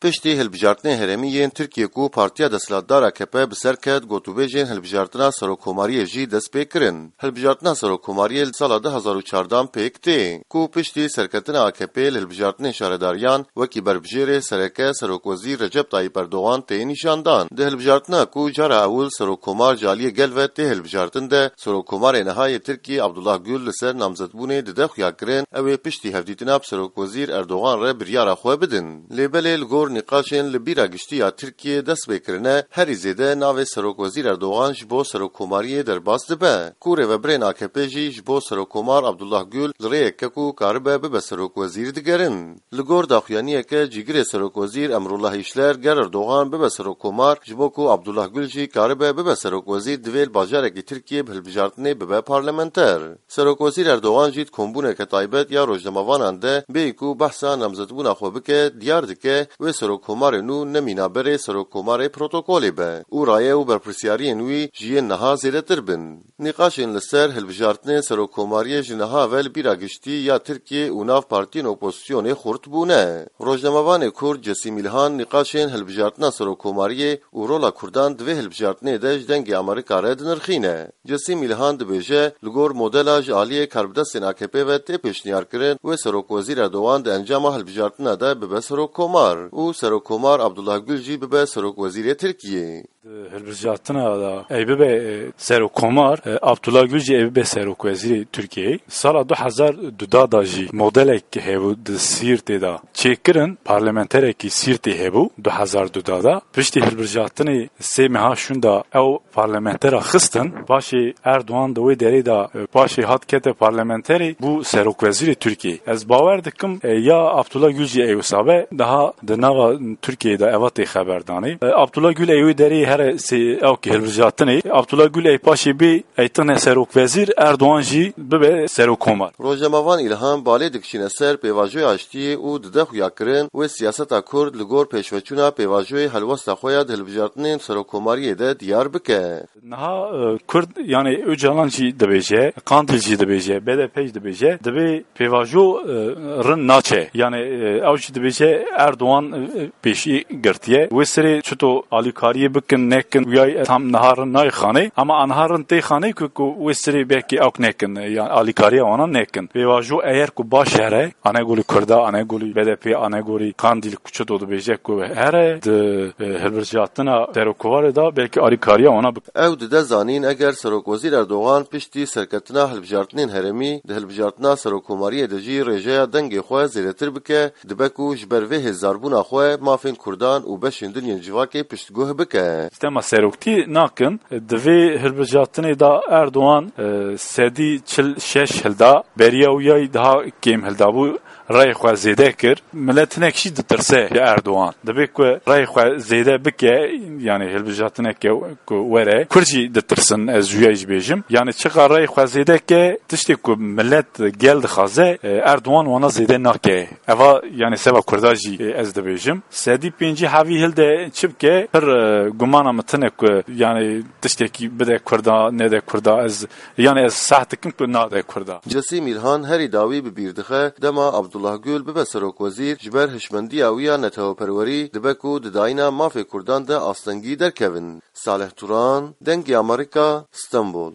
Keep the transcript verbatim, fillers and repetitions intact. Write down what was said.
Piştî hilbijartinê herêmiyên Tirkiye ku Partiya Desthilatdar A K P bi ser ket, gotûbêjên hilbijartina Serokkomariyê jî dest pê kirin. Hilbijartina Serokkomariyê li sala du hezar û çardan pêk tê, ku piştî serketina A K P li hilbijartinên şaredariyan wekî berbijêrê sereke Serokwezîr Recep Tayyip Erdogan tê nîşandan. Di hilbijartina ku cara ewil Serokkomar ji aliyê gel ve tê hilbijartin de, Serokkomarê Nihayê Tirkiye Abdullah Gül li ser namzedbûnê dide xuya kirin, ew ê piştî hevdîtina bi Serokwezîr Erdogan re biryara xwe bidin. Lêbelê li gor nîqaşên li bîra giştiya Tirkiye dest pêkirine, herî zêde navê Serokwezîr Erdogan ji bo Serokkomariyê derbas dibe. Ku rêveberên A K P jî ji bo Serokkomar Abdullah Gül li rêyeke ku karibe bibe Serokwezîr digerin. Li gor daxuyaniyeke cîgirê Serokwezîr Emrullah İşler ger Erdogan bibe Serokkomar, ji bo ku Abdullah Gül jî karibe bibe Serokwezîr divê li bajarekî Tirkiye bi hilbijartinê bibe parlamenter. Serokwezîr Erdogan jî kombûneke taybet ya rojnamavanan de bêyî ku behsa namzedbûna xwe bike, diyar dike wê Serokkomarê nû ne mînaberê Serokkomarê protokolê be û rayê û berpirsyariyên wî ji yên niha zêdetir bin. Nîqaşên li ser hilbijartinên Serokkomariyê ji niha ve li bîra giştî ya Tirkiye û nav partiyên opozisyonê xurt bûne. Rojnamavanê Kurd Cisîm İlhan nîqaşên hilbijartina Serokkomariyê û rola Kurdan divê hilbijartinê de ji dengê Amerîka re dinirxîne. Cisîm İlhan dibêje li gor modela ji aliyê karbidestên A K P ve tê pêşniyarkirin wê Serokwezîr Erdogan di encama hilbijartina de bibe Serokkomar û Serokkomar Abdullah Gül jî bibe Serokwezîrê Tirkiye. Hilbijartina da ey bibe Serokkomar, Abdullah Gül jî ey bibe Serokwezîrê Tirkiye. Sala du hezar duda da jî modelek hebû di Sîrtê da çêkirin, parlamenterekî Sîrtê hebû du hezar duda da. Piştî hilbijartinê sê meha şûn da ew parlamentera xistin, başê Erdogan di wê derê da başê hat kete parlamenterê bû Serokwezîrê Tirkiye. Ez bawer dikim ya Abdullah Gül jî ey wisa be daha di nava Tirkiyeyê da eva tê xeberdanî. Abdullah Gül ey wê derê here sê ew ki hilbijartinê, Abdullah Gül ey paşê bê ey tune Serokwezîr, Erdogan jî bibe Serokkomar. Rojnamavan İlhan balê dikişîne ser pêvajoya aştiyê û dide xuya kirin wê siyaseta Kurd li gor pêşveçûna pêvajoyê helwesta xwe ya di hilbijartinên Serokkomariyê de diyar bike. Niha Kurd yani Öcalan jî dibêje, Kandil jî dibêje, B D P jî dibêje, divê pêvajo rin naçe. Yani ew jî dibêje Erdogan pêşî girtiye. Wê serê çito alîkariyê bikin nekin ya tam niharin nayxanê ama anharin tê xanê ku wê serê belkî ew nekin yani alîkariya wana nekin. Pêvajo eğer ku baş here anegolî Kurda, anegolî B D P, anegolî Kandil ku çito dibêje ku here di hilbijartina Serokkomarê da belkî alîkariya wana bikin. Ew dide zanîn eger Serokwezîr Erdogan piştî serketina hilbijartinên herêmî di hilbijartina Serokkomariyê de jî rêjeya dengê xwe zêdetir bike, dibe ku ji ber vê hêzarbûna xwe mafên Kurdan û beşên dinyên civakê piştguh bike. Stema seroktî nakin divê hilbijartinê da Erdogan sedî çil şeş hilda beriya wî daha kêm hildabû rayê xwe zêde kir, millet hinek jî ditirse Erdogan. Dibe ku rayê xwe zêde bike, yani hilbijartineke ku were, Kurd jî ditirsin ez wî jî bêjim. Yani çiqa rayê xwe zêde ke, tiştê ku millet gel dixwaze, Erdogan wana zêde nake. Eva yani seva Kurda jî ez dibêjim. Sedî pêncî hevî hilde çi bike, pir gumana min tune ku yani tiştekî bide Kurda, nede Kurda, ez yani ez sah dikim ku nade Kurda. Cisîm İlhan herî dawî bi bîr dixe, dema Abdullah Gül bibe Serokwezîr ji ber hişmendiya wî ya netewperwerî dibe ku di dayîna mafê Kurdan de astengî derkevin. Salih Turan, Dengê Amerîka, İstanbul.